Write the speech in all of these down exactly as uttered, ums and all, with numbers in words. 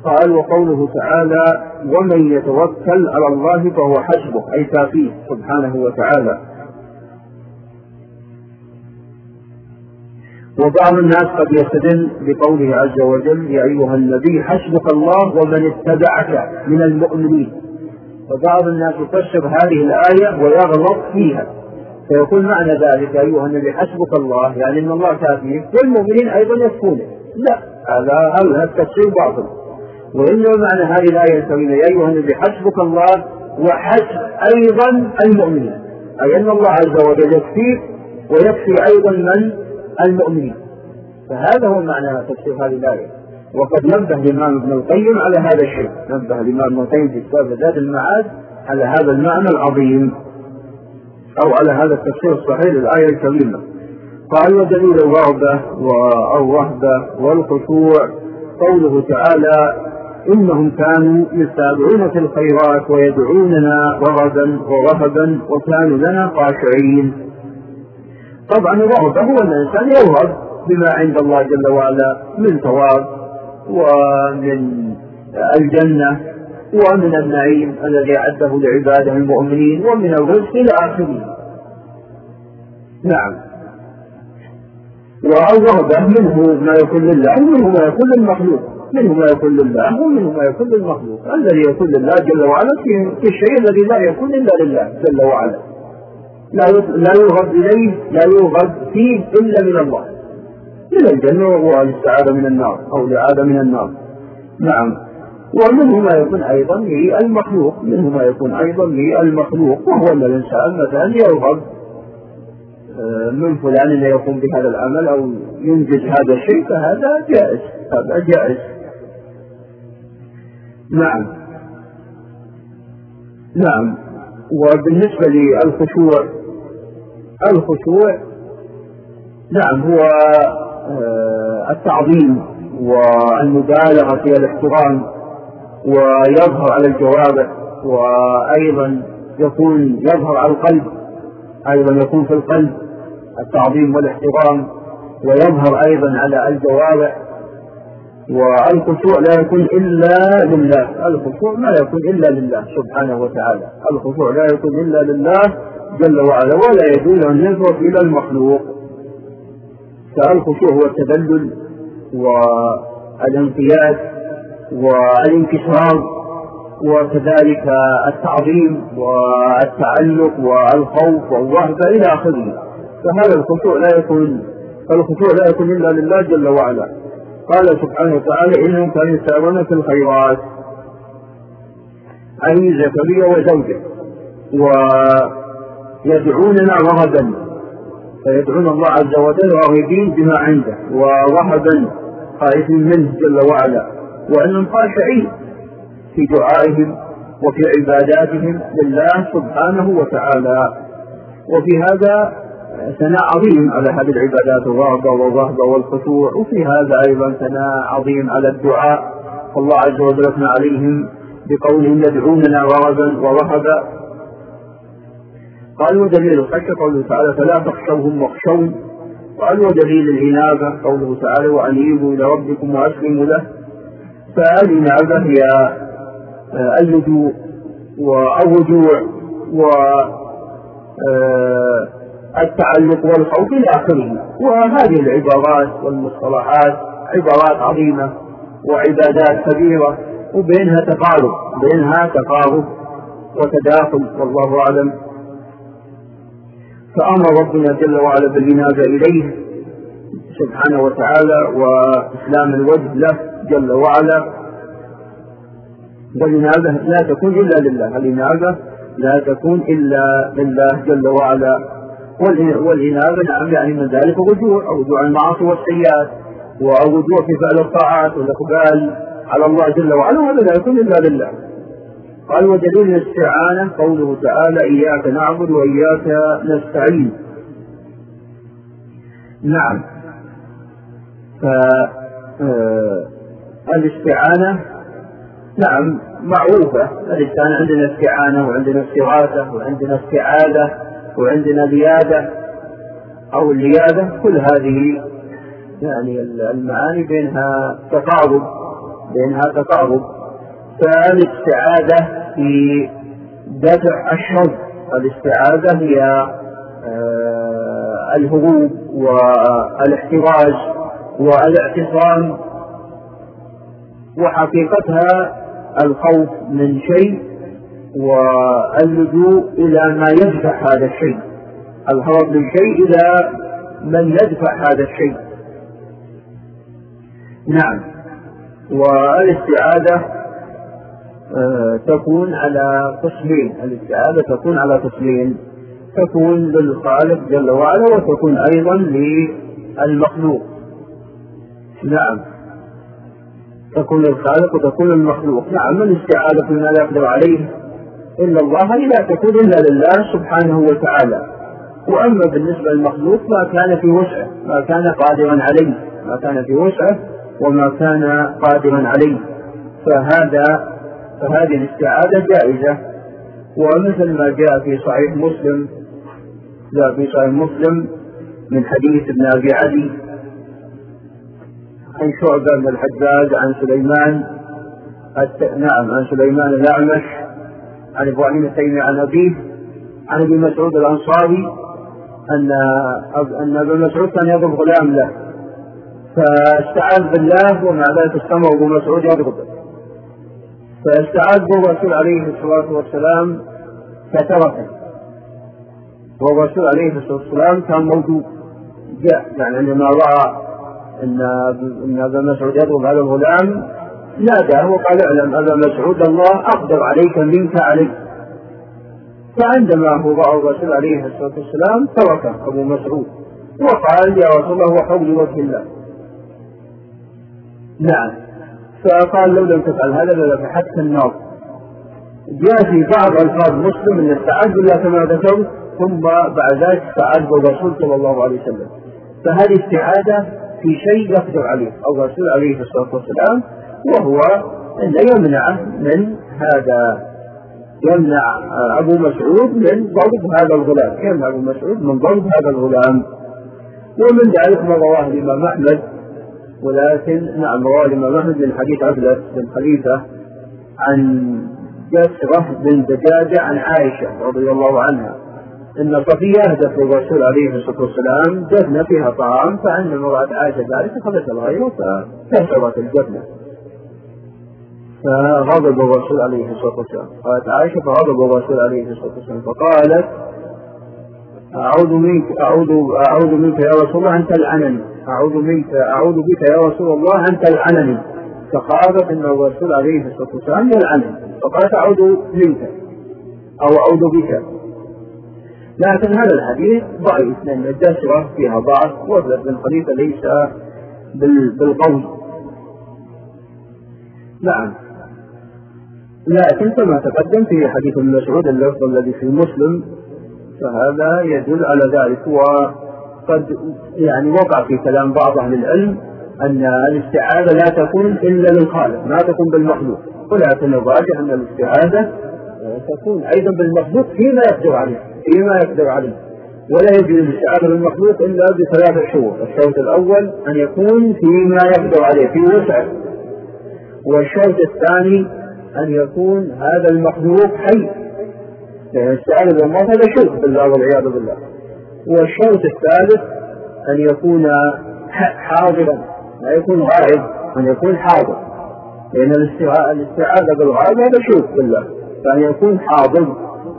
قال وقوله تعالى ومن يتوكل على الله فهو حسبه أي كافيه سبحانه وتعالى. وبعض الناس قد يستدل بقوله عز وجل يا أيها النبي حسبك الله ومن اتبعك من المؤمنين، وبعض الناس يفسر هذه الآية ويغلط فيها فيقول معنى ذلك أيها النبي حسبك الله يعني أن الله كافيه والمؤمنين أيضا يكفونه. لا، هذا هذا التفسير باطل، وإنما معنى هذه الآية الكريمة يا أيها النبي حسبك الله وحسب أيضا المؤمنين، أي أن الله عز وجل يكفيه ويكفي أيضا من المؤمنين. فهذا هو معنى تفسير هذه الآية. وقد نبه الإمام ابن القيم على هذا الشيء، نبه الإمام ابن القيم في كتاب زاد المعاد على هذا المعنى العظيم أو على هذا التفسير الصحيح للآية الكريمة. قال ودليل الرغبة والرهبة والخشوع قوله تعالى إنهم كانوا يسارعون في الخيرات ويدعوننا رغبا ورهبا وكانوا لنا خاشعين. طبعا الرغبة هو أن الإنسان يرغب بما عند الله جل وعلا من ثواب ومن الجنة ومن النعيم الذي أعده لعباده المؤمنين ومن الرزق إلى آخره. نعم. والرغبة منه ما يكون لله ومنه ما يكون للمخلوق، منه ما يكون لله ومنه ما يكون للمخلوق. الذي يكون لله جل وعلا في الشيء الذي لا يكون إلا لله جل وعلا، لا يرغب إليه لا يرغب فيه إلا من الله، من الجنة والاستعاذة من النار أو الإعاذة من النار. نعم. ومنه ما يكون أيضا للمخلوق، منه ما يكون أيضا للمخلوق، وهو أن الإنسان مثلا يرغب من فلان أن يقوم بهذا العمل أو ينجز هذا الشيء، فهذا جائز، هذا جائز. نعم. نعم. وبالنسبة للخشوع، الخشوع نعم هو التعظيم والمبالغة في الاحترام ويظهر على الجوارح، وأيضا يكون يظهر على القلب، أيضا يكون في القلب التعظيم والاحترام ويظهر أيضا على الجوارح. والخشوع لا يكون إلا لله، الخشوع ما يكون إلا لله سبحانه وتعالى، الخشوع لا يكون إلا لله جل وعلا، ولا يجوز أن ينظر إلى المخلوق. فالخشوع هو التذلل والانقياد والانكسار وكذلك التعظيم والتعلق والخوف والرهبة إلى آخره. فهذا الخشوع لا يكون فالخشوع لا يكون إلا لله جل وعلا. قال سبحانه وتعالى إنهم كانوا يسارعون في الخيرات، أي زكريا وزوجه، ويدعوننا رغبا، فيدعون الله عز وجل راغبين بما عنده ورهبا خائفين منه جل وعلا، وأنهم خاشعين في دعائهم وفي عباداتهم لله سبحانه وتعالى. وفي هذا ثناء عظيم على هذه العبادات الرغبة والرهبة والخشوع، وفي هذا أيضا ثناء عظيم على الدعاء، فالله عز وجل أثنى عليهم بقولهم يدعوننا رغبا ورهبا. قال ودليل الخشية قوله تعالى فلا تخشوهم واخشون. قال ودليل الإنابة قوله تعالى وأنيبوا إلى ربكم وأسلموا له. فالإنابة هي اللجوء والرجوع والتعلق والخوف إلى آخره. وهذه العبارات والمصطلحات عبارات عظيمة وعبادات كبيرة، وبينها تقارب بينها تقارب وتداخل والله أعلم. فأمر ربنا جل وعلا بالإنابة إليه سبحانه وتعالى وإسلام الوجه له جل وعلا. والإنابة لا تكون إلا لله، الإنابة لا تكون إلا لله جل وعلا. والإنابة نعم يعني من ذلك الرجوع، الرجوع عن المعاصي والسيئات، والرجوع في فعل الطاعات والإقبال على الله جل وعلا، وهذا لا يكون إلا لله. قال ودليل الاستعانة قوله تعالى إياك نعبد وإياك نستعين. نعم. فالاستعانة نعم معروفة، الإنسان عندنا استعانة وعندنا استغاثة وعندنا استعاذة وعندنا ليادة أو الليادة، كل هذه يعني المعاني بينها تقارب لأنها تقارب. فالاستعاذة في دفع الشر، الاستعاذة هي الهروب والاحتراز والاعتصام، وحقيقتها الخوف من شيء واللجوء إلى ما يدفع هذا الشيء، الهرب من شيء إلى من يدفع هذا الشيء. نعم. والاستعاذة تكون على قسمين، الاستعاذة تكون على قسمين، تكون للخالق جل وعلا وتكون أيضا للمخلوق. نعم، تكون للخالق وتكون للمخلوق. نعم، الاستعاذة فيما لا يقدر عليه إلا الله لا تكون إلا لله سبحانه وتعالى. وأما بالنسبة للمخلوق ما كان في وسعه، ما كان قادرا عليه، ما كان في وسعه وما كان قادرا عليه، فهذا فهذه الاستعاذة جائزة. ومثل ما جاء في صحيح مسلم، جاء في صحيح مسلم من حديث ابن أبي عدي عن شعبة بن الحجاج عن سليمان نعم عن سليمان الأعمش عن إبراهيم التيمي عن أبيه عن ابن مسعود الأنصاري أن أن ابن مسعود كان يضرب غلام له، فاستعاذ بالله ومع ذلك استمر ابن مسعود يضربه، فاستعاذ به الرسول عليه الصلاة والسلام فتركه، والرسول عليه الصلاة والسلام كان موجود. جاء يعني عندما رأى أن أن ابن مسعود يضرب هذا الغلام ناداه وقال: اعلم أبا مسعود الله أقدر عليك منك عليك. فعندما هو رأى الرسول عليه الصلاة والسلام تركه أبو مسعود وقال: يا رسول الله وحول وجه الله. نعم. فقال: لو لم تفعل هذا لفتحتك النار. جاء في بعض ألفاظ مسلم أن استعاذ بالله كما ذكرت، ثم بعد ذلك استعاذ بالرسول صلى الله عليه وسلم. فهذه استعاذة في شيء يقدر عليه الرسول عليه الصلاة والسلام، وهو أن يمنع من هذا، يمنع أبو مسعود من ضرب هذا الغلام، يمنع أبو مسعود من ضرب هذا الغلام. ومن ذلك ما رواه الإمام أحمد، ولكن نعم رواه الإمام أحمد من حديث عبد بن خليفة عن جسرة بن دجاجة عن عائشة رضي الله عنها إن صفية أهدت الرسول عليه الصلاة والسلام جبنة فيها طعام، فعندما رأت عائشة ذلك أخذت الغير فكسرت الجبنة، فغضب الرسول عليه الصلاة والسلام. قالت عائشة فغضب الرسول عليه الصلاة والسلام فقالت: أعوذ منك أعوذ أعوذ منك يا رسول الله أن تلعنني، أعوذ منك أعوذ بك يا رسول الله أن تلعنني. فقالت إن الرسول عليه الصلاة والسلام يلعنني، فقالت: أعوذ منك أو أعوذ بك. لكن هذا الحديث ضعيف لأن الجسرة فيها ضعف، وابن بن خليفة ليس بالقول. نعم. لكن كما تقدم في حديث ابن مسعود اللفظ الذي في مسلم فهذا يدل على ذلك. وقد يعني وقع في كلام بعض أهل العلم أن الاستعاذة لا تكون إلا للخالق، ما تكون بالمخلوق، ولكن الراجح أن الاستعاذة تكون أيضا بالمخلوق فيما يقدر عليه، فيما يقدر عليه ولا يجوز الاستعاذة بالمخلوق إلا بثلاثة شروط. الشرط الأول أن يكون فيما يقدر عليه في وسعه، والشرط الثاني أن يكون هذا المخلوق حي، لأن الاستعاذة بالله هذا شرك بالله والعياذ بالله. والشرط الثالث أن يكون حاضرا، لا يكون غائب، أن يكون حاضر، لأن الاستعاذة بالغائب هذا شرك بالله، فأن يكون حاضر.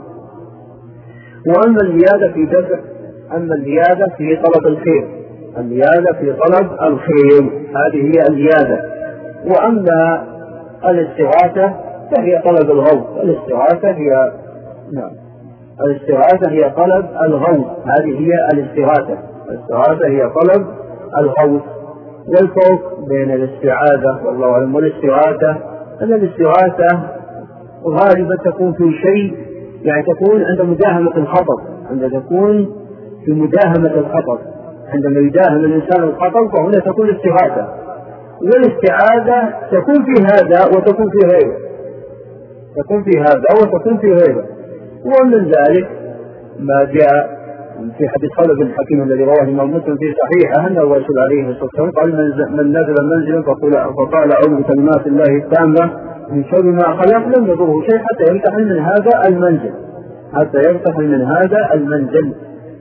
وأما الزيادة في دفع، أما الزيادة في طلب الخير، الزيادة في طلب الخير هذه هي الزيادة. وأما الاستغاثة فهي طلب الغوث، الاستغاثة هي نعم الاستغاثة هي طلب الغوث، هذه هي الاستغاثة، الاستغاثة هي طلب الغوث. والفرق بين الاستعاذة والله أعلم والاستغاثة أن الاستغاثة غالبا تكون في شيء يعني تكون عند مداهمة الخطر، عند تكون في مداهمة الخطر، عندما يداهم الإنسان الخطر فهنا تكون الاستغاثة. والاستعاذة تكون في هذا وتكون في غيره، تكون في هذا وتكون في غيره. ومن ذلك ما جاء في حديث خالد بن حكيم الذي رواه الإمام مسلم في صحيحه أن الرسول عليه الصلاة والسلام قال من نزل منزلا فقال أعوذ بكلمات الله التامة من شر ما خلق لم يضره شيء حتى يرتحل من هذا المنزل حتى يرتحل من هذا المنزل.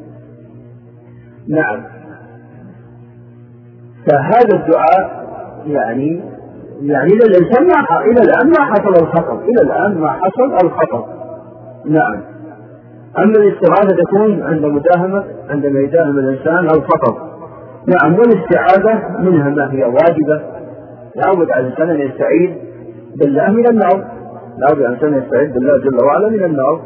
نعم. فهذا الدعاء يعني يعني للإنسان إلى الآن ما حصل الخطر إلى الآن ما حصل الخطر. نعم. أما الاستعاذة تكون عند مداهمة عندما يداهم الإنسان الخطر. نعم. والاستعاذة منها ما هي واجبة، يعود على الإنسان أن يستعيذ بالله من النار، يعود على الإنسان أن يستعيذ بالله جل وعلا من النار.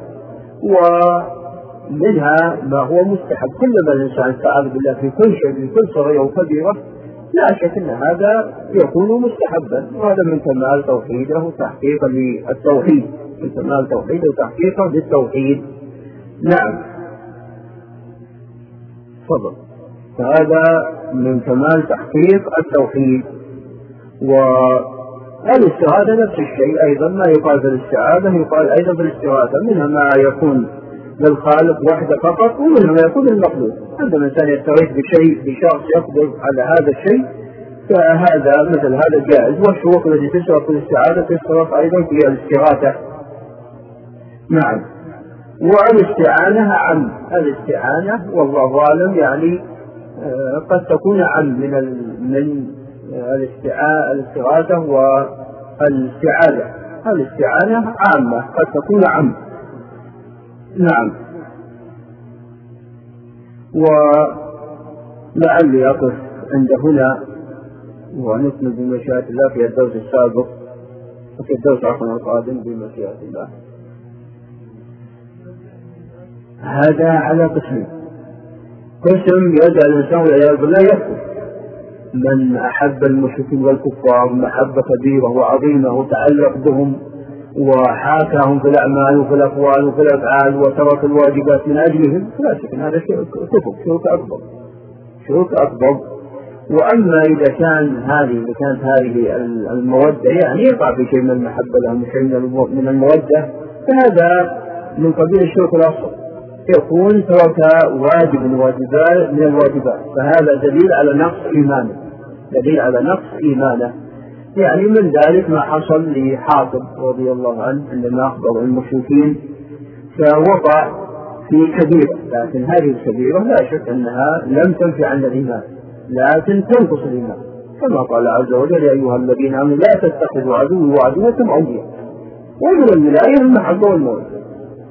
ومنها ما هو مستحب، كلما الإنسان استعاذ بالله في كل شيء في كل صغيرة وكبيرة لا شك أن هذا يكون مستحبا، وهذا من كمال توحيده وتحقيقا للتوحيد، من كمال توحيده وتحقيقا للتوحيد. نعم. تفضل. فهذا من كمال تحقيق التوحيد. والاستعاذة نفس الشيء أيضا، ما يقال في الاستعاذة يقال أيضا في الاستعاذة، منها ما يكون للخالق وحده فقط، ومنها ما يكون للمخلوق. عندما الإنسان يستغيث بشيء بشخص يقدر على هذا الشيء فهذا مثل هذا جائز. والشروط التي تشرط في الاستعاذة تشرط أيضا في الاستغاثة. نعم. والاستعانة عم الاستعانة والله أعلم يعني قد تكون عم من من الاستغاثة والاستعاذة. الاستعانة عامة قد تكون عم. نعم. ولعلي أقف عند هنا ونكمل بمشيئة الله في الدرس السابق وفي الدرس عفوا القادم بمشيئة الله. هذا على قسمين. قسم يجعل الإنسان والعياذ بالله يكفر، من أحب المشركين والكفار محبة كبيرة وعظيمة وتعلق بهم وحاكاهم في الأعمال وفي الأقوال وفي الأفعال وترك الواجبات من أجلهم، لا شك أن هذا كفر، شرك أكبر، شرك أكبر. وأما إذا كان هذه إذا كانت هذه المودة يعني يقع في شيء من المحبة لهم شيء من المودة، فهذا من قبيل الشرك الأصغر، يكون ترك واجب من الواجبات من الواجبات، فهذا دليل على نقص إيمانه، دليل على نقص إيمانه. يعني من ذلك ما حصل لحاطب رضي الله عنه عندما أخبر المشركين فوقع في كبيرة، لكن هذه الكبيرة لا شك أنها لم تنفي عن الإيمان لكن تنقص الإيمان، كما قال عز وجل يا أيها الذين آمنوا لا تتخذوا عدوي وعدوكم أولياء، ومن الولاية المحبة والمودة.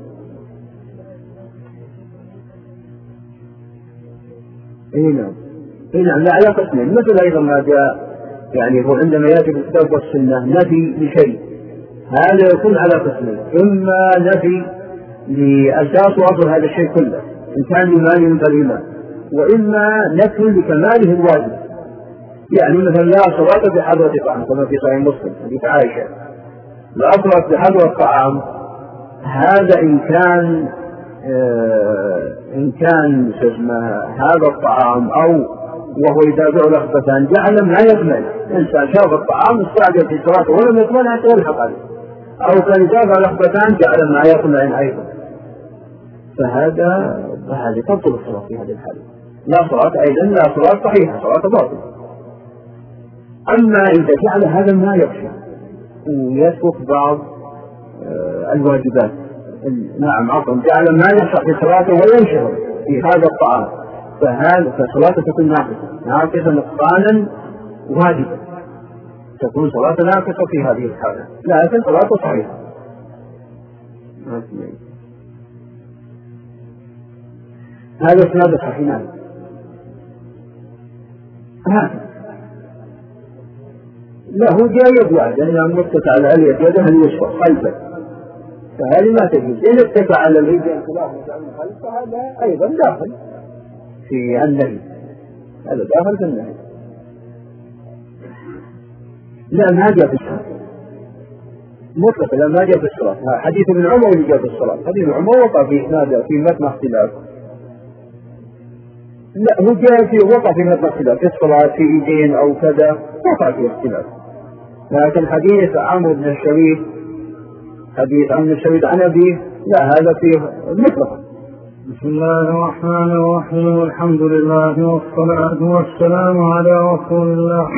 هنا هنا لا على قسمين، مثل أيضا ما جاء يعني هو عندما يأتي بالكتاب والسنة نفي لشيء، هذا يكون على قسمين، إما نفي لأساس وأصل هذا الشيء كله إن كان إيمان فالإيمان، وإما نفي لكماله الواجب. يعني مثلا لا صلاة بحضرة طعام كما في صحيح مسلم حديث عائشة، لا صلاة بحضرة طعام، هذا إن كان آه إن كان هذا الطعام أو وهو يتابع لخبتان جعل ما يكمل، إنسان شاف الطعام استعجل في صلاته ولم يكمل حتى يلحق عليه، أو كان يتابع لخبتان جعل ما يكمل أيضا، فهذا فهذه تبطل الصلاة في هذه الحالة، لا صلاة أيضا لا صلاة صحيحة، صلاة باطلة. أما إذا جعل هذا ما يكفي ويترك بعض آه الواجبات، نعم عفوا جعل ما يصح في صلاته وينشغل في هذا الطعام، فهذا فصلاته تكون ناقصة ناقصة نقصانا واجبا، تكون صلاته ناقصة في هذه الحالة، لكن صلاته صحيحة. هذا اسناد صحيحان. له جايب واحد لأنه متكئ على اليد يده اليسرى خلفه، فهذه ما تجوز. إن اتكى على اليد الكلام خلفه هذا أيضا داخل في النهي، هذا داخل في النهي. لا ما جاء في الصلاة مطلقا، لا ما جاء في الصلاة. حديث ابن عمر اللي جاء في الصلاة، حديث ابن عمر وقع في إسناد في متن اختلاف. لا هو جاء في وقع في متن اختلاف في الصلاة في إيدين أو كذا وقع في اختلاف، لكن حديث عمرو بن الشريف حديث عمرو بن الشريف عن أبيه لا هذا فيه مطلقا بسم الله الرحمن الرحيم. الحمد لله والصلاة والسلام على رسول الله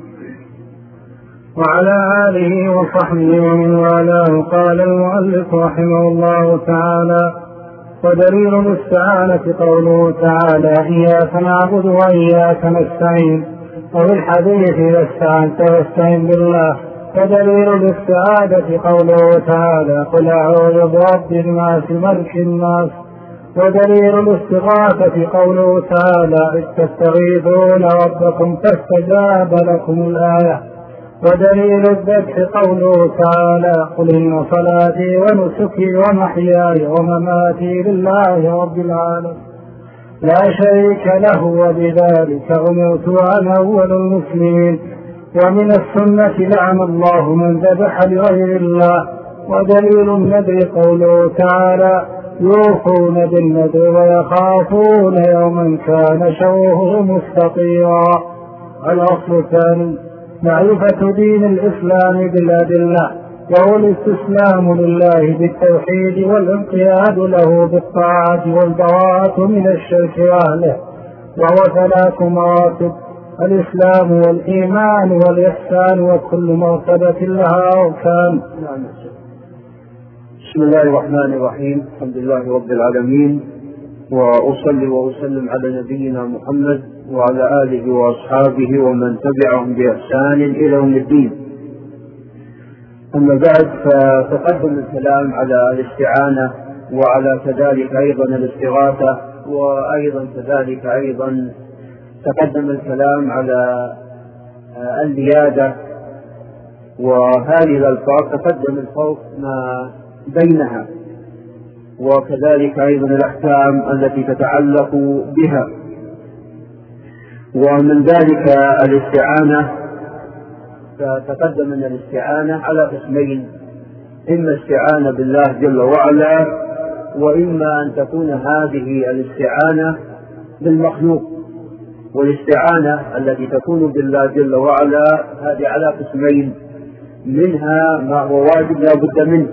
وعلى آله وصحبه ومن والاه. قال المؤلف رحمه الله تعالى: ودليل الاستعانة قوله تعالى: إياك نعبد وإياك نستعين. وفي الحديث: إذا استعنت فاستعن بالله. ودليل الاستعاذة قوله تعالى: قل أعوذ برب الناس ملك الناس. ودليل الاستغاثة قوله تعالى: إذ تستغيثون ربكم فاستجاب لكم الآية. ودليل الذبح قوله تعالى: قل إن صلاتي ونسكي ومحياي ومماتي لله رب العالمين لا شريك له وبذلك أمرت وأنا أول المسلمين. ومن السنة: لعن الله من ذبح لغير الله. ودليل النذر قوله تعالى: يوفون بالنذر ويخافون يوما كان شره مستطيرا. الأصل الثاني: معرفة دين الإسلام بالأدلة، وهو الاستسلام لله بالتوحيد والانقياد له بالطاعة والبراءة من الشرك وأهله. وهو ثلاث مراتب: الإسلام والإيمان والإحسان، وكل مرتبة لها أركان. بسم الله الرحمن الرحيم. الحمد لله رب العالمين، وأصلي وأسلم على نبينا محمد وعلى آله وأصحابه ومن تبعهم بإحسان إلى يوم الدين. أما بعد، فتقدم الكلام على الاستعانة، وعلى كذلك أيضا الاستغاثة، وأيضا كذلك أيضا تقدم الكلام على الزيادة، وهذه الألفاظ تقدم الفرق ما بينها، وكذلك أيضا الأحكام التي تتعلق بها. ومن ذلك الاستعانة، فتقدم أن الاستعانة على قسمين: إما استعانة بالله جل وعلا، وإما أن تكون هذه الاستعانة بالمخلوق. والاستعانة التي تكون بالله جل وعلا هذه على قسمين: منها ما هو واجب لا بد منه،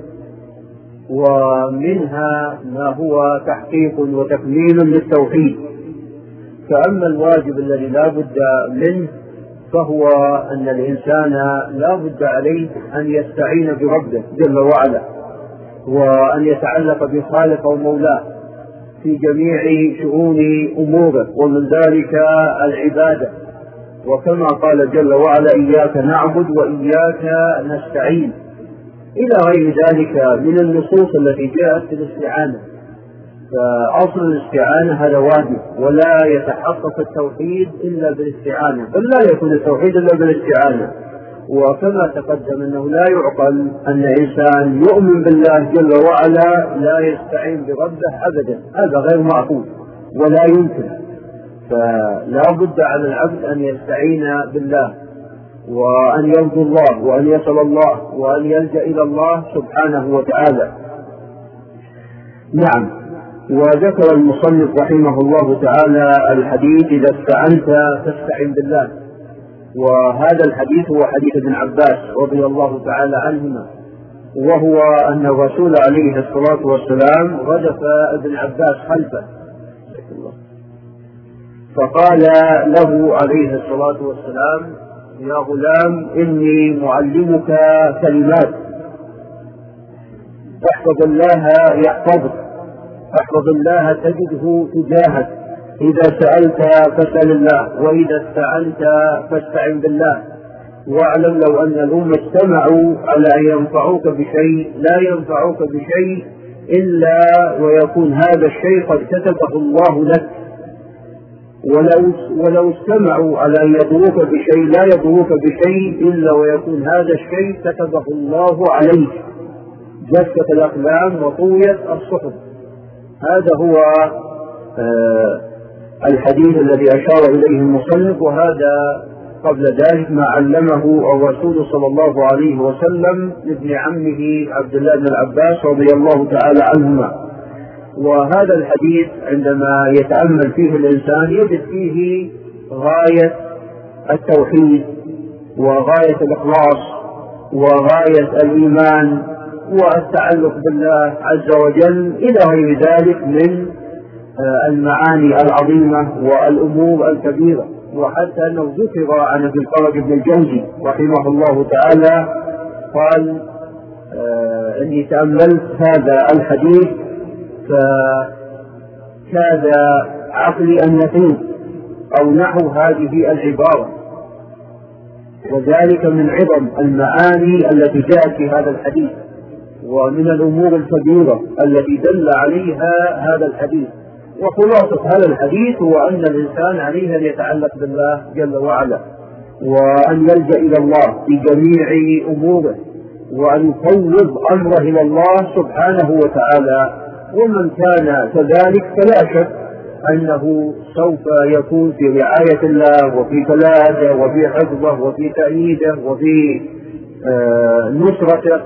ومنها ما هو تحقيق وتكميل للتوحيد. فأما الواجب الذي لا بد منه فهو أن الإنسان لا بد عليه أن يستعين بربه جل وعلا، وأن يتعلق بخالق ومولاه في جميع شؤون أموره، ومن ذلك العبادة. وكما قال جل وعلا: إياك نعبد وإياك نستعين، إلى غير ذلك من النصوص التي جاءت في الاستعانة. فأصل الاستعانة هذا واجب، ولا يتحقق التوحيد إلا بالاستعانة، بل لا يكون التوحيد إلا بالاستعانة. وكما تقدم أنه لا يعقل أن إنسان يؤمن بالله جل وعلا لا يستعين بربه أبدا، هذا غير معقول ولا يمكن. فلا بد على العبد أن يستعين بالله، وأن يرجو الله، وأن يصل الله، وأن يلجأ إلى الله سبحانه وتعالى. نعم. وذكر المصنف رحمه الله تعالى الحديث: إذا استعنت فاستعن بالله. وهذا الحديث هو حديث ابن عباس رضي الله تعالى عنهما، وهو أن الرسول عليه الصلاة والسلام ردف ابن عباس خلفه، فقال له عليه الصلاة والسلام: يا غلام، إني معلمك كلمات، احفظ الله يحفظك، احفظ الله تجده تجاهك، إذا سألت فاسأل الله، وإذا استعنت فاستعن بالله. واعلم لو أن الأمة اجتمعوا على أن ينفعوك بشيء لا ينفعوك بشيء إلا ويكون هذا الشيء قد كتبه الله لك، ولو, ولو اجتمعوا على أن يضروك بشيء لا يضروك بشيء إلا ويكون هذا الشيء كتبه الله عليك. جفت الأقلام وطويت الصحف. هذا هو آه الحديث الذي أشار إليه المصنف، وهذا قبل ذلك ما علمه الرسول صلى الله عليه وسلم لابن عمه عبد الله بن العباس رضي الله تعالى عنهما. وهذا الحديث عندما يتأمل فيه الإنسان يجد فيه غاية التوحيد، وغاية الإخلاص، وغاية الإيمان، والتعلق بالله عز وجل إلى غير ذلك من المعاني العظيمة والأمور الكبيرة. وحتى أنه ذكر عن ابن الفرج بن الجوزي رحمه الله تعالى قال آه إني تأملت هذا الحديث فكاد عقلي أن يفوت أو نحو هذه العبارة، وذلك من عظم المعاني التي جاءت في هذا الحديث ومن الأمور الكبيرة التي دل عليها هذا الحديث. وخلاصة هذا الحديث هو أن الإنسان عليه أن يتعلق بالله جل وعلا، وأن يلجأ إلى الله في جميع أموره، وأن يفوض أمره إلى الله سبحانه وتعالى. ومن كان كذلك فلا شك أنه سوف يكون في رعاية الله وفي ثلاثة وفي حفظه وفي تأييده وفي آه نصرته،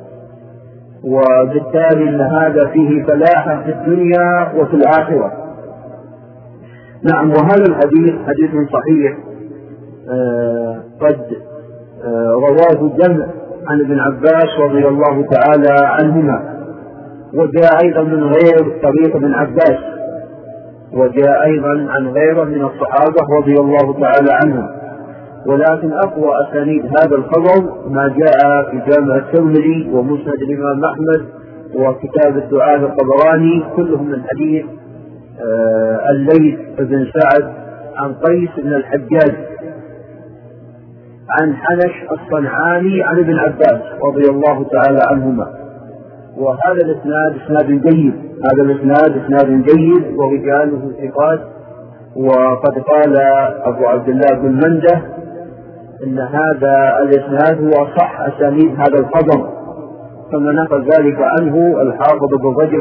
وبالتالي أن هذا فيه فلاحة في الدنيا وفي الآخرة. نعم. وهذا الحديث حديث صحيح آه قد آه رواه جمع عن ابن عباس رضي الله تعالى عنهما، وجاء أيضا من غير طريق ابن عباس، وجاء أيضا عن غيره من الصحابة رضي الله تعالى عنهم. ولكن أقوى أسانيد هذا الخبر ما جاء في جامع الترمذي ومسند الإمام أحمد وكتاب الدعاء الطبراني، كلهم من حديث آه الليث بن سعد عن قيس بن الحجاج عن حنش الصنعاني عن ابن عباس رضي الله تعالى عنهما. وهذا الإسناد إسناد جيد، هذا الإسناد إسناد جيد ورجاله ثقات. وقد قال أبو عبد الله بن منده إن هذا الإسناد هو صح أسانيد هذا الخبر، كما نقل ذلك عنه الحافظ ابن رجب.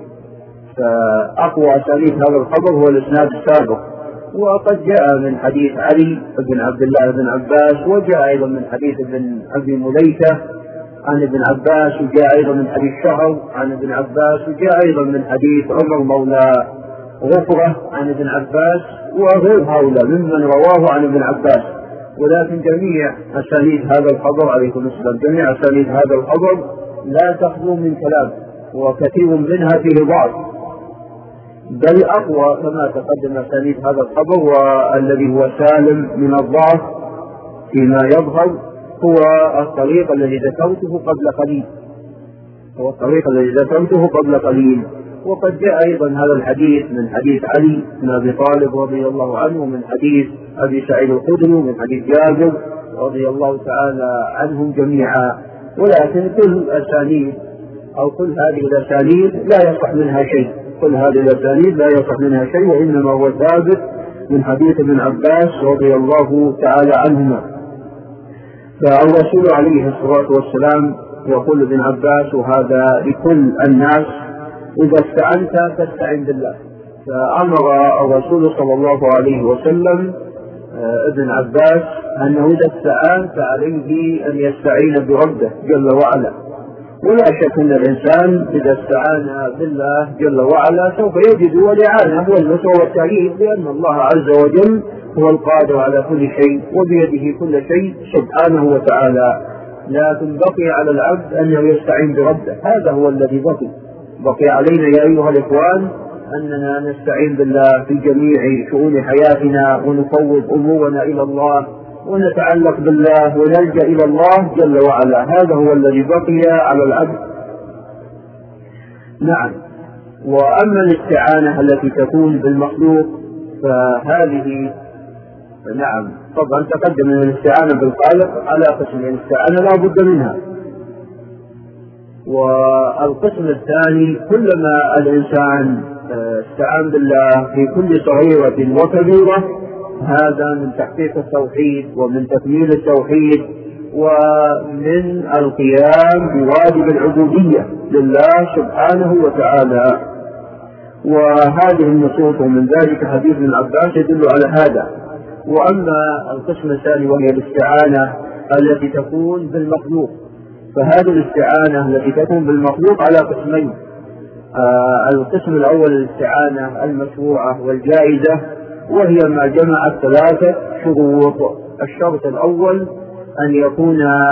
فأقوى أسانيد هذا الخبر هو الإسناد السابق. وقد جاء من حديث علي بن عبد الله بن عباس، وجاء أيضا من حديث ابن أبي مليكة عن ابن عباس، وجاء أيضا من حديث شهر عن ابن عباس، وجاء أيضا من حديث عمر مولى غفرة عن ابن عباس، وغير هؤلاء ممن رواه عن ابن عباس. ولكن جميع أسانيد هذا الخبر عليكم السلام، جميع أسانيد هذا الخبر لا تخلو من كلام، وكثير منها فيه ضعف، بل أقوى كما تقدم أسانيد هذا الخبر والذي هو سالم من الضعف فيما يظهر هو الطريق الذي ذكرته قبل قليل، هو الطريق الذي ذكرته قبل قليل. وقد جاء أيضا هذا الحديث من حديث علي بن أبي طالب رضي الله عنه، ومن حديث أبي سعيد الخدري، ومن حديث جابر رضي الله تعالى عنهم جميعا. ولكن كل أسانيد أو كل هذه الأسانيد لا يصح منها شيء، كل هذه الأسانيد لا يصح منها شيء، وإنما هو ثابت من حديث ابن عباس رضي الله تعالى عنهما. فالرسول عليه الصلاة والسلام يقول ابن عباس، وهذا لكل الناس: إذا استعنت فاستعن بالله. فأمر الرسول صلى الله عليه وسلم ابن عباس أنه إذا استعان فعليه أن يستعين بربه جل وعلا. ولا شك أن الإنسان إذا استعان بالله جل وعلا سوف يجد الإعانة والنصر والتأييد، لأن الله عز وجل هو القادر على كل شيء وبيده كل شيء سبحانه وتعالى. لكن بقي على العبد أنه يستعين بربه، هذا هو الذي بقي بقي علينا يا أيها الإخوان أننا نستعين بالله في جميع شؤون حياتنا، ونفوض أمورنا إلى الله، ونتعلق بالله، ونلجأ إلى الله جل وعلا. هذا هو الذي بقي على العبد. نعم. وأما الاستعانة التي تكون بالمخلوق فهذه نعم طبعا تقدم من الاستعانة بالخالق على قسم الاستعانة لا بد منها. والقسم الثاني كلما الإنسان استعان بالله في كل صغيرة وكبيرة، هذا من تحقيق التوحيد ومن تكميل التوحيد ومن القيام بواجب العبودية لله سبحانه وتعالى. وهذه النصوص ومن ذلك حديث ابن عباس يدل على هذا. وأما القسم الثاني وهي الاستعانة التي تكون بالمخلوق، فهذه الاستعانة التي تكون بالمخلوق على قسمين. آه القسم الأول الاستعانة المشروعة والجائزة، وهي ما جمعت ثلاثة شروط. الشرط الأول أن يكون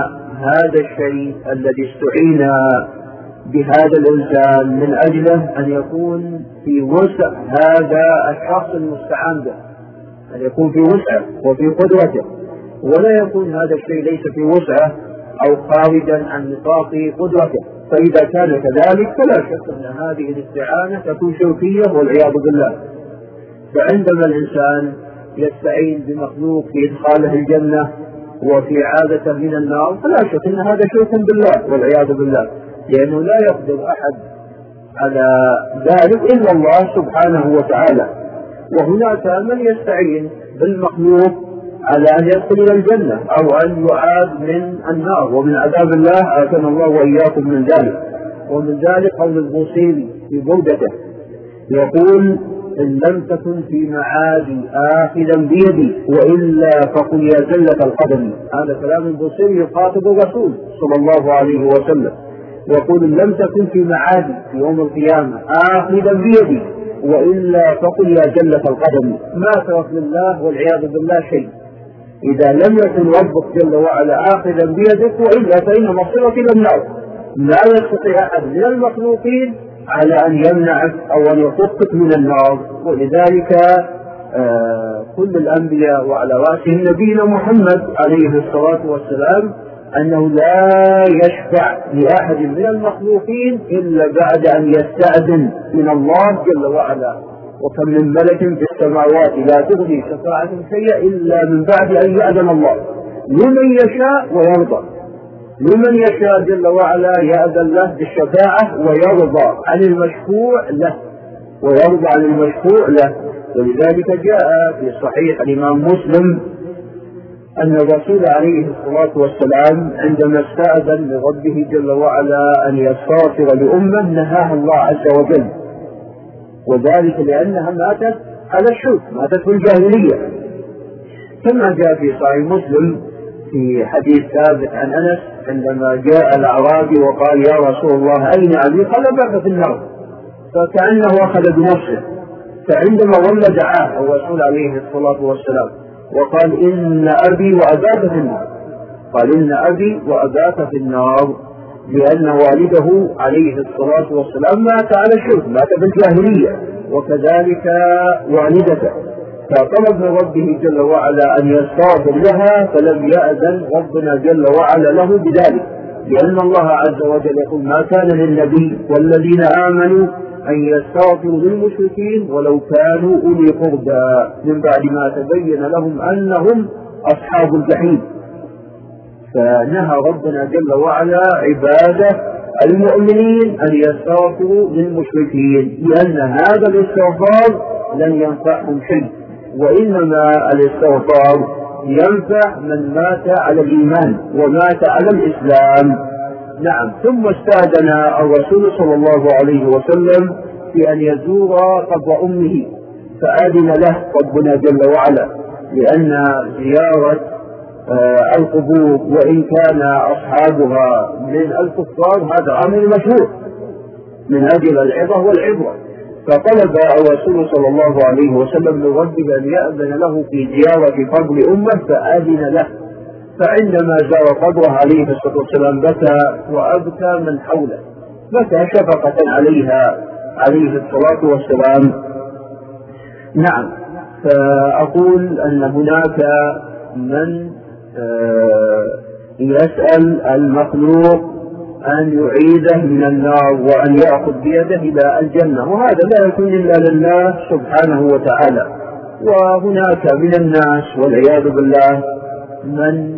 هذا الشيء الذي استعين بهذا الإنسان من أجله أن يكون في وسع هذا الشخص المستعان به، أن يكون في وسعه وفي قدرته، ولا يكون هذا الشيء ليس في وسعه أو خارجا عن نطاق قدرته. فإذا كان كذلك فلا شك أن هذه الاستعانة تكون شركية والعياذ بالله. فعندما الإنسان يستعين بمخلوق في إدخاله الجنة وفي عادته من النار فلا شك أن هذا شرك بالله والعياذ بالله، لأنه لا يقدر أحد على ذلك إلا الله سبحانه وتعالى. وهناك من يستعين بالمخلوق على أن يدخل إلى الجنة أو أن يعاد من النار ومن عذاب الله، آتنا الله وإياكم من ذلك. ومن ذلك قول البوصيري في بردته يقول: إن لم تكن في معادي آخذا بيدي وإلا فقل يا زلة القدم. هذا كلام البوصيري يخاطب الرسول صلى الله عليه وسلم، يقول: إن لم تكن في معادي في يوم القيامة آخذا بيدي وإلا فقل يا زلة القدم. ما ترك لله والعياذ بالله شيء إذا لم يكن ربك جل وعلا آخذا بيدك، وإلا فإن مصيرك إلى النار. لا يستطيع أحد من المخلوقين على أن يمنعك أو أن يصدك من النار. ولذلك آه كل الأنبياء وعلى رأسهم نبينا محمد عليه الصلاة والسلام أنه لا يشفع لأحد من المخلوقين إلا بعد أن يستأذن من الله جل وعلا. وكم من ملك في السماوات لا تغني شفاعتهم شيئا إلا من بعد أن يأذن الله لمن يشاء ويرضى. لمن يشاء جل وعلا يأذن له بالشفاعة ويرضى عن المشفوع له ويرضى عن المشفوع له. ولذلك جاء في صحيح الإمام مسلم أن الرسول عليه الصلاة والسلام عندما استأذن لربه جل وعلا أن يستغفر لأمه نهاها الله عز وجل، وذلك لأنها ماتت على الشرك، ماتت في الجاهلية. كما جاء في صحيح مسلم في حديث ثابت عن أنس عندما جاء الأعرابي وقال: يا رسول الله أين أبي؟ قال: بات في النار. فكأنه أخذ بنفسه. فعندما ظل دعاه الرسول عليه الصلاة والسلام وقال: إن أبي وأباك في النار. قال: إن أبي وأباك في النار، لأن والده عليه الصلاة والسلام مات على الشرك، مات بالجاهلية، وكذلك والدته. فطلب من ربه جل وعلا أن يستغفر لها، فلم يأذن ربنا جل وعلا له بذلك، لأن الله عز وجل يقول: ما كان للنبي والذين آمنوا أن يستغفروا للمشركين ولو كانوا أولي قربى من بعد ما تبين لهم أنهم أصحاب الجحيم. فنهى ربنا جل وعلا عباده المؤمنين أن يستغفروا للمشركين، لأن هذا الاستغفار لن ينفعهم شيء، وإنما الاستغفار ينفع من مات على الإيمان ومات على الإسلام. نعم. ثم استأذن الرسول صلى الله عليه وسلم في أن يزور قبر أمه، فآذن له ربنا جل وعلا، لأن زيارة آه القبور وإن كان أصحابها من الكفار هذا أمر مشهور من أجل العظة والعبرة. فطلب الرسول صلى الله عليه وسلم من ربه أن يأذن له في زيارة قبر أمه، فآذن له. فعندما زار قبره عليه الصلاة والسلام بكى وأبكى من حوله، بكى شفقة عليها عليه الصلاة والسلام. نعم. فأقول أن هناك من يسأل المخلوق أن يعيده من النار وأن يأخذ بيده إلى الجنة، وهذا لا يكون إلا لله سبحانه وتعالى. وهناك من الناس والعياذ بالله من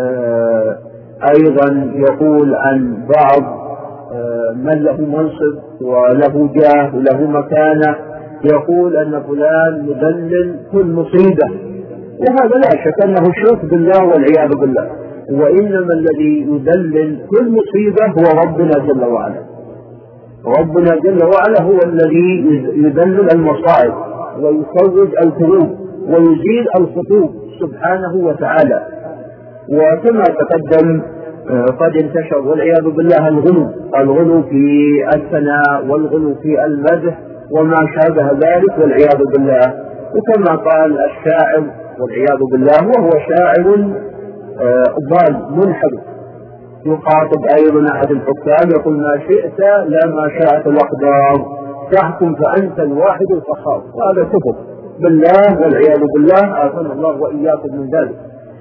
أيضا يقول عن بعض من له منصب وله جاه وله مكانة، يقول أن فلان يدلل كل مصيبة، وهذا لا شك أنه شرك بالله والعياذ بالله. وإنما الذي يدلل كل مصيبة هو ربنا جل وعلا. ربنا جل وعلا هو الذي يدلل المصائب ويخرج الكروب ويزيل الخطوب سبحانه وتعالى. وكما تقدم قد انتشر والعياذ بالله الغلو الغلو في الثناء والغلو في المدح وما شابه ذلك والعياذ بالله. وكما قال الشاعر والعياذ بالله، وهو شاعر ضال منحرف، يخاطب أيضا أحد الحكام يقول ما شئت لا ما شاءت الأقدار، تحكم فأنت الواحد القهار. وهذا كفر بالله والعياذ بالله، عافانا الله وإياكم من ذلك.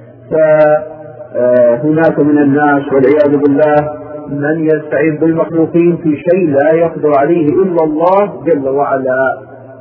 فهناك من الناس والعياذ بالله من يستعين بالمخلوقين في شيء لا يقدر عليه إلا الله جل وعلا.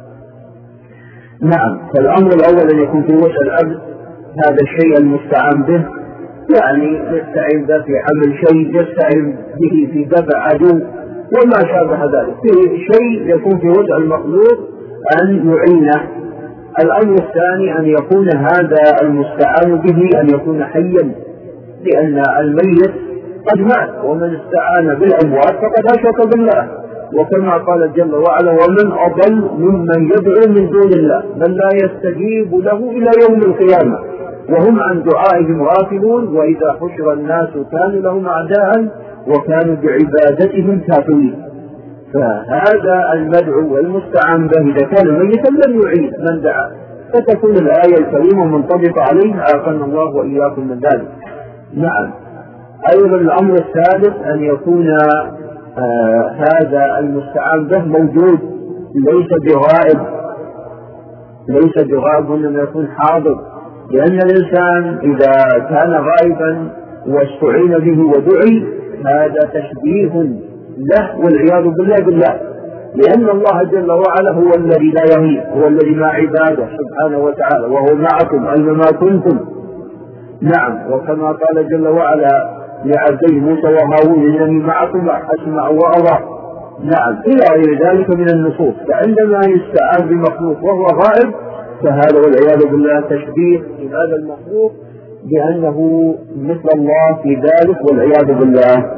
نعم، فالأمر الأول أن يكون في وسع العبد هذا الشيء المستعان به، يعني يستعين به في عمل شيء، يستعين به في دفع عدو وما شابه ذلك، في شيء يكون في وسع المخلوق أن يعينه. الأمر الثاني أن يكون هذا المستعان به أن يكون حيا، لأن الميت قد مات، ومن استعان بالأموات فقد أشرك بالله، وكما قال جل وعلا ومن أضل ممن يدعو من دون الله من لا يستجيب له إلى يوم القيامة وهم عن دعائهم غافلون وإذا حشر الناس كانوا لهم أعداء وكانوا بعبادتهم كافرين. فهذا المدعو والمستعان به إذا كان ميتا لم يعيد من دعا، فتكون الآية الكريمة منطبقة عليه، عافانا الله وإياكم من ذلك. نعم. أيضا الأمر الثالث أن يكون آه هذا المستعان به موجود، ليس بغائب، ليس بغائب وإنما يكون حاضر، لأن الإنسان إذا كان غائبا واستعين به ودعي هذا تشبيه له والعياذ بالله بالله، لأن الله جل وعلا هو الذي لا يغيب، هو الذي مع عباده سبحانه وتعالى، وهو معكم أينما كنتم. نعم، وكما قال جل وعلا لعبدي موسى وهارون إنني معكم أسمع وأرى. نعم، إلى غير ذلك من النصوص. فعندما يستعان بمخلوق وهو غائب فهذا والعياذ بالله تشبيه لهذا المخلوق بأنه مثل الله في ذلك والعياذ بالله.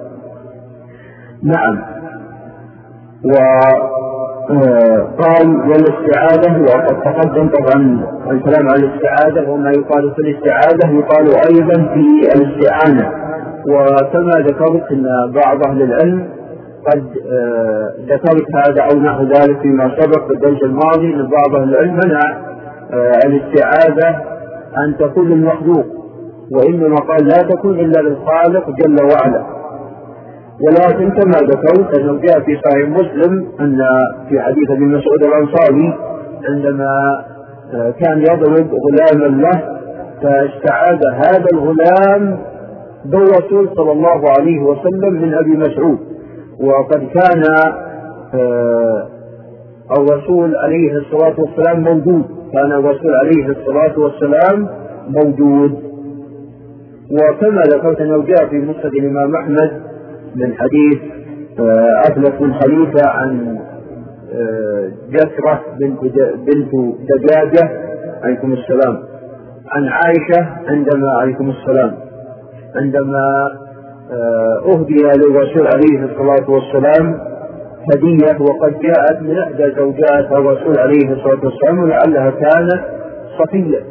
نعم. وقال والاستعاذة، وقد تقدم طبعا الكلام على الاستعاذة وما يقال في الاستعاذة يقال أيضا في الاستعانة. وكما ذكرت أن بعض أهل العلم قد ذكرت هذا أو نحو ذلك فيما سبق في الدرس الماضي، أن بعض أهل العلم منع الاستعاذة أن تكون للمخلوق، وإنما قال لا تكون إلا للخالق جل وعلا. ولكن كما ذكرت أنه جاء في صحيح مسلم أن في حديث ابن مسعود الأنصاري عندما كان يضرب غلاما له فاستعاذ هذا الغلام بالرسول صلى الله عليه وسلم من أبي مسعود، وقد كان الرسول عليه الصلاة والسلام موجود، كان الرسول عليه الصلاة والسلام موجود. وكما ذكرت أنه جاء في مسند الإمام أحمد من حديث أفلس بن خليفة عن جسرة بنت دجاجة عليكم السلام عن عائشة عندما عليكم السلام عندما أهدي للرسول عليه الصلاة والسلام هدية، وقد جاءت من إحدى زوجات الرسول عليه الصلاة والسلام ولعلها كانت صفية.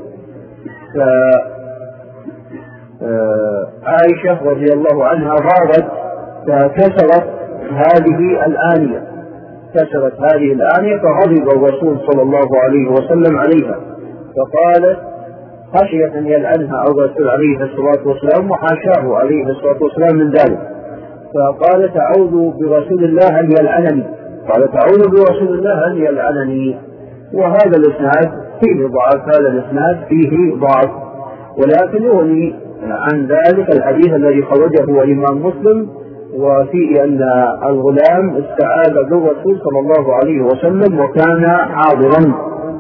عائشة رضي الله عنها غارت فكسرت هذه الآنية، كسرت هذه الآنية فغضب الرسول صلى الله عليه وسلم عليها، فقالت خشية أن يلعنها الرسول عليه الصلاة والسلام وحاشاه عليه الصلاة والسلام من ذلك، فقالت أعوذ برسول الله أن يلعنني، قالت أعوذ برسول الله أن يلعنني. وهذا الإسناد فيه ضعف، هذا الإسناد فيه ضعف، ولكن يغني عن ذلك الحديث الذي خرجه الإمام مسلم وفيه أن الغلام استعاذ بالرسول صلى الله عليه وسلم وكان حاضرا.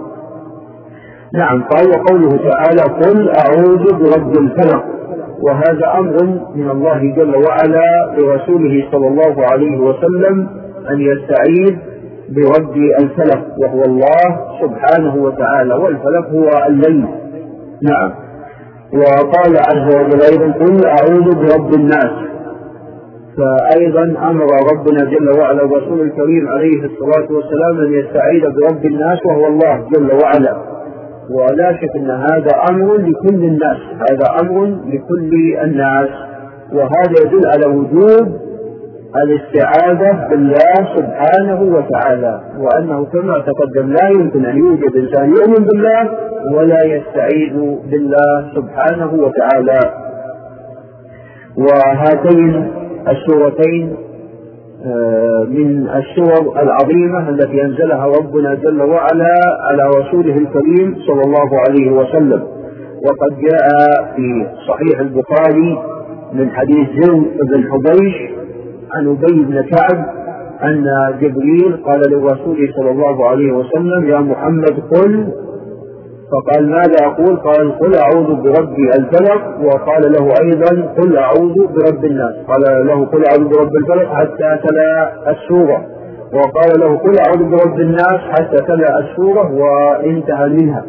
نعم. قال وقوله تعالى قل أعوذ برب الفلق، وهذا أمر من الله جل وعلا لرسوله صلى الله عليه وسلم أن يستعيذ برب الفلق وهو الله سبحانه وتعالى، والفلق هو الليل. نعم. وقال عز وجل أيضا قل أعوذ برب الناس، فأيضا أمر ربنا جل وعلا الرسول الكريم عليه الصلاة والسلام أن يستعيذ برب الناس وهو الله جل وعلا. ولا شك أن هذا أمر لكل الناس، هذا أمر لكل الناس، وهذا يدل على وجوب الاستعاذة بالله سبحانه وتعالى، وأنه كما تقدم لا يمكن أن يوجد إنسان يؤمن بالله ولا يستعيذ بالله سبحانه وتعالى. وهاتين السورتين من السور العظيمة التي أنزلها ربنا جل وعلا على رسوله الكريم صلى الله عليه وسلم. وقد جاء في صحيح البخاري من حديث زر بن حبيش عن أبي بن كعب أن جبريل قال للرسول صلى الله عليه وسلم: يا محمد قل. فقال: ماذا أقول؟ قال: قل أعوذ برب الفلق. وقال له أيضا: قل أعوذ برب الناس. قال له: قل أعوذ برب الفلق حتى تلا السورة. وقال له: قل أعوذ برب الناس حتى تلا السورة وانتهى منها.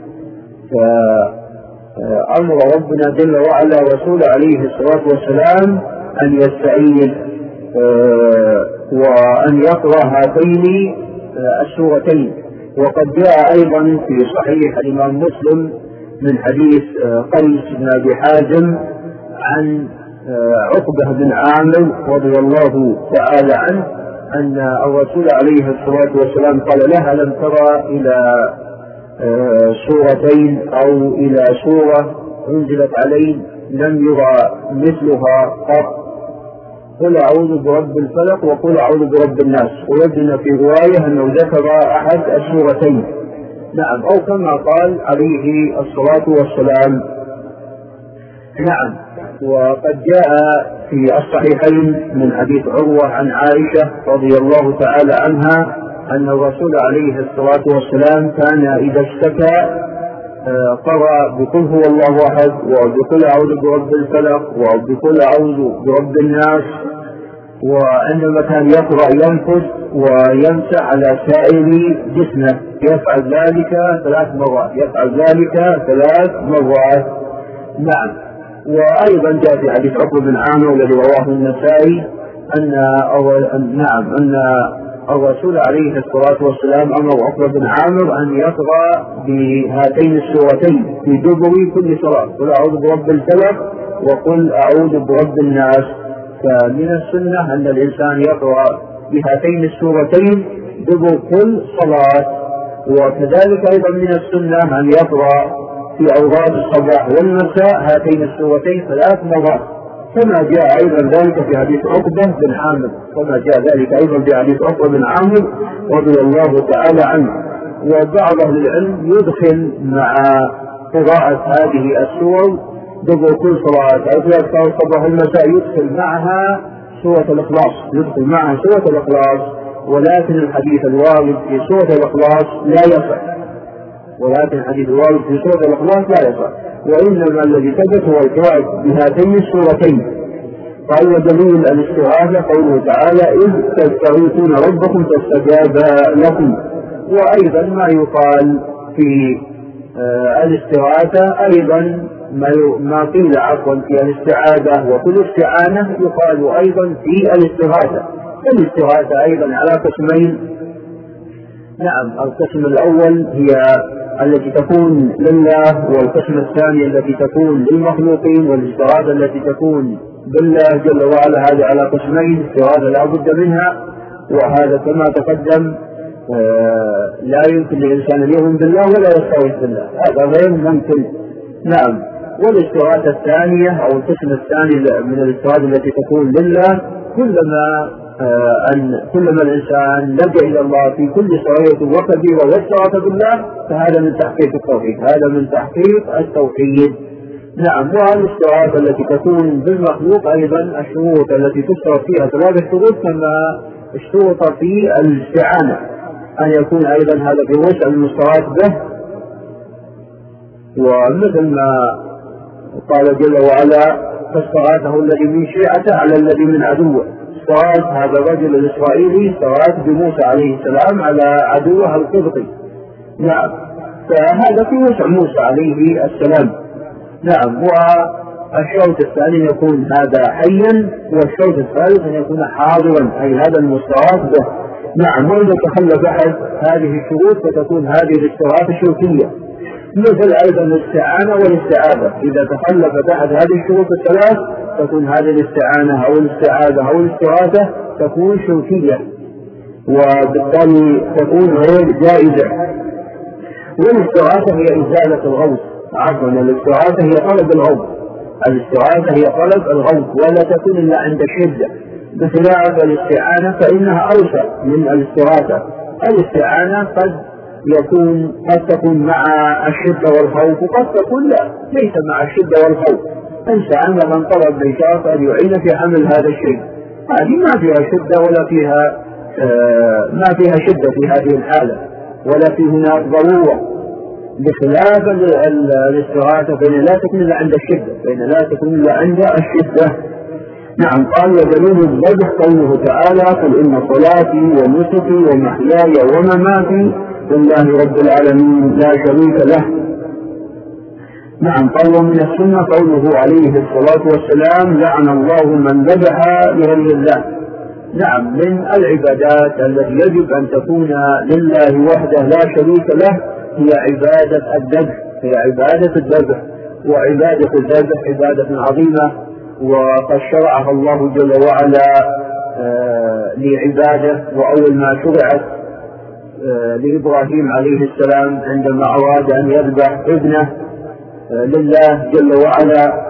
فأمر ربنا جل وعلا رسول عليه الصلاة والسلام أن يستعيذ وأن يقرأ هاتين السورتين. وقد جاء أيضا في صحيح الإمام مسلم من حديث قيس بن أبي حازم عن عقبة بن عامر رضي الله تعالى عنه أن الرسول عليه الصلاة والسلام قال لها: لم ترى إلى سورتين أو إلى سورة أنزلت عليه لم يرى مثلها قط. قل أعوذ برب الفلق وقل أعوذ برب الناس. ويجدنا في رواية أنه ذكر أحد السورتين. نعم، أو كما قال عليه الصلاة والسلام. نعم. وقد جاء في الصحيحين من حديث عروة عن عائشة رضي الله تعالى عنها أن الرسول عليه الصلاة والسلام كان إذا اشتكى قرأ بقل هو الله أحد وبقل أعوذ برب الفلق وبقل أعوذ برب الناس. وعندما كان يقرأ ينفث ويمسح على سائر جسمه، يفعل ذلك ثلاث مرات يفعل ذلك ثلاث مرات نعم. وأيضا جاء في حديث عقبة بن عامر الذي رواه النسائي أن نعم أن الرسول عليه الصلاة والسلام أمر عقبة بن عامر أن يقرأ بهاتين السورتين في دبر كل صلاة: قل أعوذ برب الفلق وقل أعوذ برب الناس. فمن السنة أن الإنسان يقرأ بهاتين السورتين دبر كل صلاة. وكذلك أيضا من السنة أن يقرأ في أوقات الصباح والمساء هاتين السورتين ثلاث مرات، كما جاء أيضا ذلك في حديث عقبة بن عامر كما جاء ذلك أيضا في حديث عقبة بن عامر رضي الله تعالى عنه. وبعض أهل العلم يدخل مع قراءة هذه السور دبر كل صلاة أو في أذكار الصباح والمساء يدخل معها سورة الإخلاص يدخل معها سورة الإخلاص ولكن الحديث الوارد في سورة الإخلاص لا يصح ولكن الحديث الوارد في سورة الإخلاص لا يصح وإنما الذي ثبت هو القراءة بهاتين السورتين. قال: ودليل الاستعاذة قوله تعالى: إذ تستغيثون ربكم فاستجاب لكم. وأيضا ما يقال في آه الاستعاذة أيضا ما قيل عفوا في الاستعاذة وكل استعانة يقال أيضا في الاستغاثة. الاستغاثة أيضا على قسمين. نعم، القسم الأول هي التي تكون لله، والقسم الثاني التي تكون للمخلوقين، والاستغاثة التي تكون بالله جل وعلا. هذا على قسمين، استغاثة لا بد منها، وهذا كما تقدم آه لا يمكن للإنسان أن يؤمن بالله ولا يستغيث بالله، هذا غير ممكن. نعم. والاستغاثة الثانية أو القسم الثاني من الاستغاثة التي تكون لله كلما آه أن كلما الإنسان لجأ إلى الله في كل صغيرة وكبيرة واستغاث بالله فهذا من تحقيق التوحيد هذا من تحقيق التوحيد. نعم. والاستغاثة التي تكون بالمخلوق أيضا الشروط التي تشترط فيها ثلاثة شروط كما اشترط في الاستعانة أن يكون أيضا هذا في وسع المستغاث به. ومثل ما قال جل وعلا: فاستغاثه الذي من شيعته على الذي من عدوه. استغاث هذا الرجل الإسرائيلي استغاث بموسى عليه السلام على عدوه القبطي. نعم. فهذا في وسع موسى عليه السلام. نعم. والشرط الثاني يكون هذا حيا، والشرط الثالث أن يكون حاضرا أي هذا المستغاث به. نعم. وإذا تخلف أحد هذه الشروط فتكون هذه الاستغاثة شركية. مثل أيضا الاستعانة والاستعاذة، إذا تخلفت أحد هذه الشروط الثلاث تكون هذه الاستعانة أو الاستعاذة أو الاستغاثة تكون شركية وبالتالي تكون غير جائزة. والاستغاثة هي إزالة الغوث عفوا الاستغاثة هي طلب الغوث الاستغاثة هي طلب الغوث ولا تكون إلا عند الشدة، بخلاف الاستعانة فإنها أوسع من الاستغاثة. الاستعانة قد يكون قد تكون مع الشدة والخوف، وقد تكون لا ليس مع الشدة والخوف. إنسان من طلب من شخص أن يعين في حمل هذا الشيء، هذه ما فيها شدة ولا فيها آه ما فيها شدة في هذه الحالة، ولا في هناك ضرورة، بخلاف الاستغاثة فإن لا تكون إلا عند الشدة، فإن لا تكون إلا عند الشدة. نعم. قال ودليل الذبح قوله تعالى قل إن صلاتي ونسكي ومحياي ومماتي لله رب العالمين لا شريك له. نعم. قال ومن السنة قوله عليه الصلاة والسلام لعن الله من ذبح لغير الله. نعم. من العبادات التي يجب أن تكون لله وحده لا شريك له هي عبادة الذبح، هي عبادة الذبح. وعبادة الذبح عبادة عظيمة، وقد شرعها الله جل وعلا آه لعباده. وأول ما شرعت آه لإبراهيم عليه السلام عندما أراد أن يذبح ابنه آه لله جل وعلا،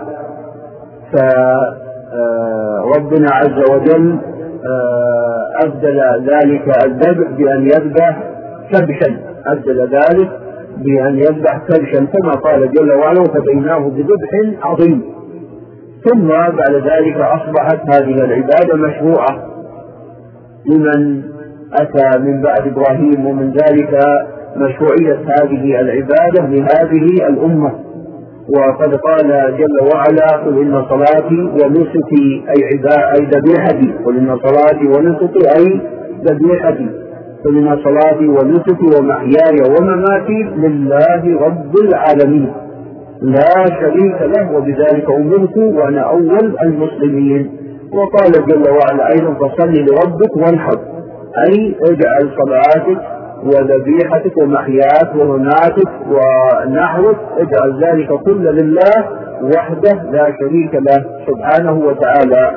فربنا عز وجل آه أبدل ذلك الذبح بأن يذبح كبشا، أبدل ذلك بأن يذبح كبشا كما قال جل وعلا وفديناه بذبح عظيم. ثم بعد ذلك أصبحت هذه العبادة مشروعة لمن أتى من بعد إبراهيم، ومن ذلك مشروعية هذه العبادة لهذه الأمة. وقد قال جل وعلا قل إن صلاتي ونسكي أي ذبيحتي، قل إن صلاتي ونسكي أي ذبيحتي، قل إن صلاتي ونسكي ومحياي ومماتي لله رب العالمين لا شريك له وبذلك أمرت وأنا أول المسلمين. وقال جل وعلا أيضا فصل لربك وانحر، أي اجعل صلاتك وذبيحتك ومحياك ومماتك ونحرك اجعل ذلك كل لله وحده لا شريك له سبحانه وتعالى.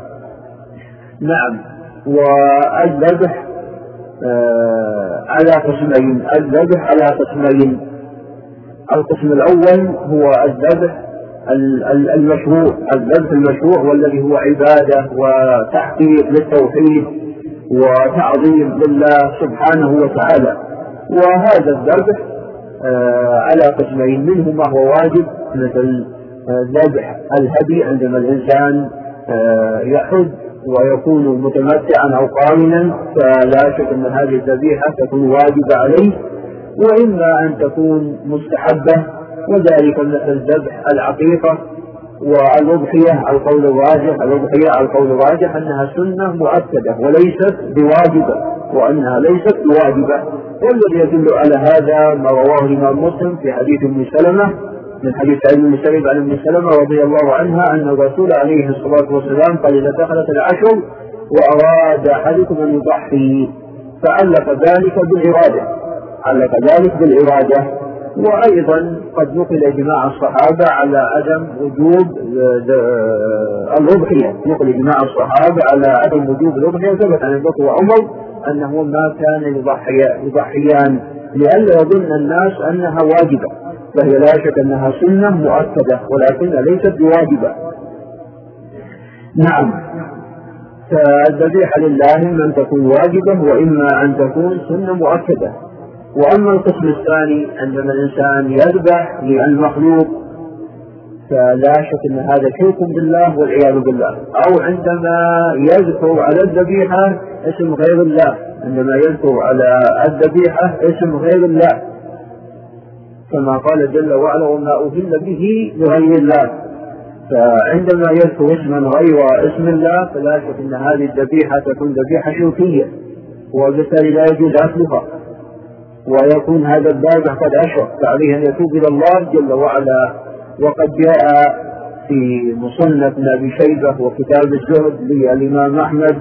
نعم. والذبح آه على قسمين، الذبح على قسمين. القسم الأول هو الذبح المشروع، الذبح المشروع والذي هو عبادة وتحقيق للتوحيد وتعظيم لله سبحانه وتعالى. وهذا الذبح آه على قسمين، منه ما هو واجب مثل ذبح الهدي عندما الإنسان آه يحج ويكون متمتعا أو قارنا، فلا شك أن هذه الذبيحة تكون واجبة عليه، وإما أن تكون مستحبة، وذلك مثل ذبح العقيقة والأضحية. القول الراجح الأضحية القول الراجح أنها سنة مؤكدة وليست بواجبة، وأنها ليست بواجبة. والذي يدل على هذا ما رواه الإمام مسلم في حديث ابن سلمة من حديث ابن مسلم عن ابن سلمة رضي الله عنها أن الرسول عليه الصلاة والسلام قال إذا دخلت العشر وأراد أحدكم أن يضحي فعلق ذلك بالإرادة، علق ذلك بالإرادة. وأيضا قد نقل إجماع الصحابة على عدم وجوب الأضحية، نقل إجماع الصحابة على عدم وجوب الأضحية. ثبت عن أبي بكر وعمر أنه ما كان يضحيان لئلا يظن الناس أنها واجبة، فهي لا شك أنها سنة مؤكدة ولكنها ليست بواجبة. نعم. فالذبيحة لله إما أن تكون واجبة وإما أن تكون سنة مؤكدة. وأما القسم الثاني عندما الإنسان يذبح للمخلوق فلا شك أن هذا شرك بالله والعياذ بالله، أو عندما يذكر على الذبيحة اسم غير الله، عندما يذكر على الذبيحة اسم غير الله كما قال جل وعلا وما أهل به لغير الله. فعندما يذكر اسما غير اسم الله فلا شك أن هذه الذبيحة تكون ذبيحة شركية، وبالتالي لا يجوز أكلها، ويكون هذا الذابح قد أشرك، فعليه أن يتوب إلى الله جل وعلا. وقد جاء في مصنف أبي شيبة وكتاب الزهد للإمام أحمد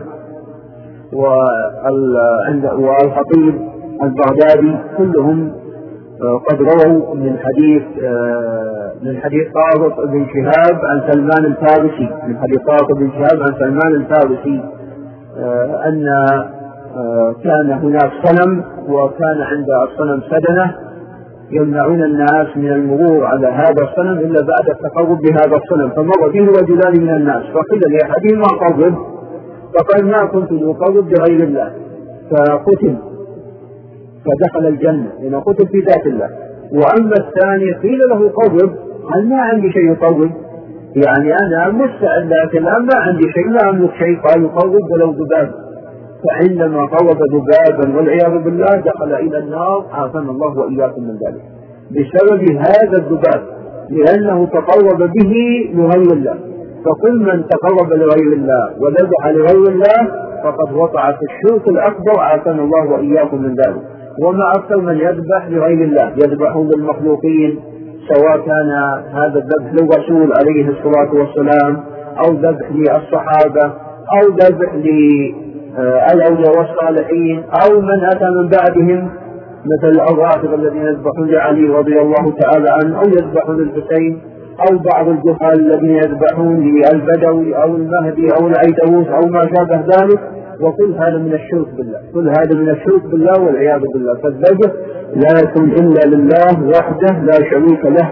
والخطيب البغدادي كلهم قد رووا من حديث من حديث طارق بن شهاب عن سلمان الفارسي من حديث طارق بن شهاب عن سلمان الفارسي أن كان هناك صنم وكان عند الصنم سدنة، يمنعون الناس من المرور على هذا الصنم إلا بعد التقرب بهذا الصنم، فمر به رجلان من الناس فقيل لأحدهما قرب، فقال ما كنت أقرب بغير الله فقتل فدخل الجنة لأنه قتل في ذات الله. وأما الثاني قيل له قرب، قال ما عندي شيء يقرب، يعني أنا مستعد لكن ما عندي شيء، لا أملك شيء. قال قرب ولو ذباب، فعندما قرب ذبابا والعياذ بالله دخل إلى النار، عافانا الله وإياكم من ذلك بسبب هذا الذباب، لأنه تقرب به لغير الله. فكل من تقرب لغير الله وذبح لغير الله فقد وقع في الشرك الأكبر، عافانا الله وإياكم من ذلك. وما أكثر من يذبح لغير الله، يذبحون للمخلوقين، سواء كان هذا الذبح للرسول عليه الصلاة والسلام أو ذبح للصحابة أو ذبح للأولياء والصالحين أو من أتى من بعدهم مثل الرافضة الذين يذبحون لعلي رضي الله تعالى عنه أو يذبحون للحسين أو بعض الجهال الذين يذبحون للبدوي أو المهدي أو العيدروس أو ما شابه ذلك. وكل هذا من الشرك بالله، كل هذا من الشرك بالله والعياذ بالله. فالذبح لا يكون إلا لله وحده لا شريك له.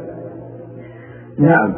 نعم.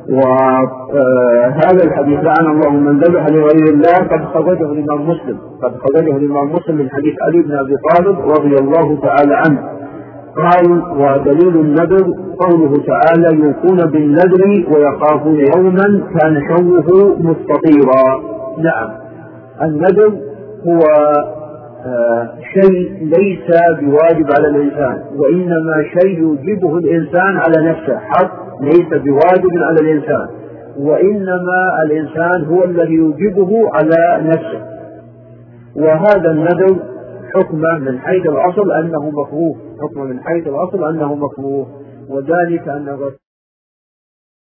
وهذا الحديث لعن الله من ذبح لغير الله قد خرجه الإمام مسلم، قد خرجه الإمام مسلم من حديث علي بن أبي طالب رضي الله تعالى عنه قال: ودليل النذر قوله تعالى: يوفون بالنذر ويخافون يوما كان شره مستطيرا. نعم، النذر هو آه شيء ليس بواجب على الإنسان، وإنما شيء يوجبه الإنسان على نفسه، حق ليس بواجب على الإنسان، وإنما الإنسان هو الذي يوجبه على نفسه. وهذا النذر حكمه من حيث الأصل أنه مكروه، حكمه من حيث الأصل أنه مكروه، وذلك أن